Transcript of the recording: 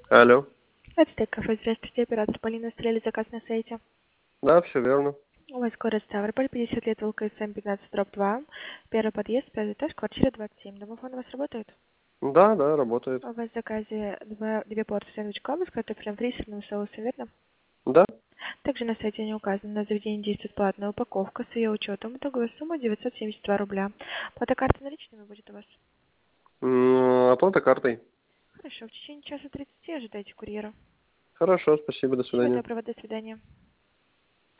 Алло. Это Стейк Кафе. Здравствуйте, оператор Полина. Оставляли заказ на сайте. Да, все верно. У вас город Ставрополь, 50 лет, ЛКСМ 15/2. Первый подъезд, 5 этаж, квартира 27. Домофон у вас работает? Да, да, работает. У вас в заказе две порции сэндвич клаба с картофелем фри и сырным соусом, верно? Да. Также на сайте не указано, на заведении действует платная упаковка с ее учетом. Итоговая сумма 972 рубля. Плата карты наличными будет у вас? Оплата картой. Хорошо, в течение часа 30 ожидайте курьера. Хорошо, спасибо, до Всего свидания. доброго, до свидания.